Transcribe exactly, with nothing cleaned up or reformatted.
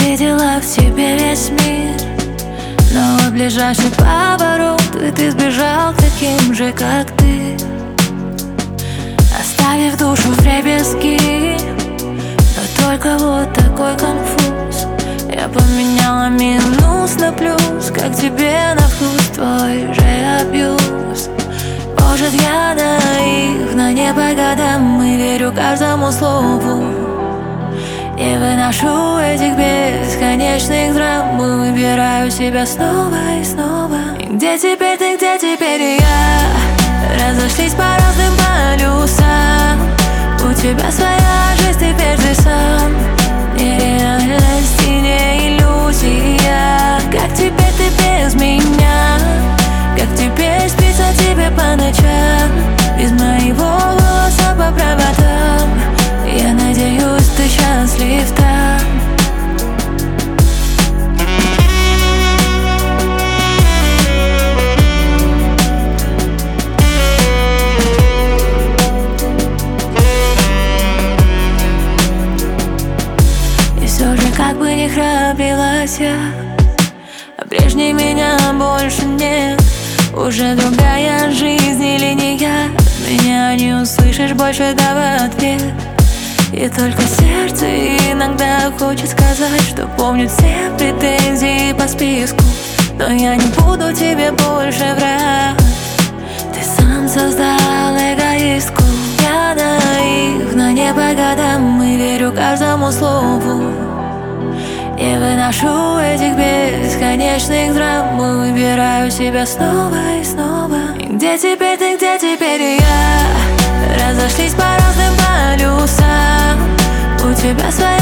видела в тебе весь мир, но в ближайший поворот и ты сбежал таким же, как ты, оставив душу вдребезги. Но только вот такой конфуз. Я поменяла минус на плюс, как тебе на вкус твой же абьюз. Может, я наивна, не по годам, и верю каждому слову. Не выношу этих бесконечных драм, и выбираю себя снова и снова. И где теперь ты, где теперь я? Разошлись по разным полюсам. У тебя своя жизнь, теперь ты сам. Нереальность и не иллюзия. Как теперь ты без меня? Как теперь спится тебе по ночам? Без моего голоса по проводам. Я надеюсь, ты счастлив там. И все же, как бы ни храбрилась я, а прежней меня больше нет. Уже другая жизнь или не я? Меня не услышишь больше, да в ответ. И только сердце иногда хочет сказать, что помнит все претензии по списку. Но я не буду тебе больше врать. Ты сам создал эгоистку. Я наивна, не по годам, и верю каждому слову. Не выношу этих бесконечных драм, и выбираю себя снова и снова. И где теперь ты, где теперь я? Разошлись по разным полюсам. У тебя своя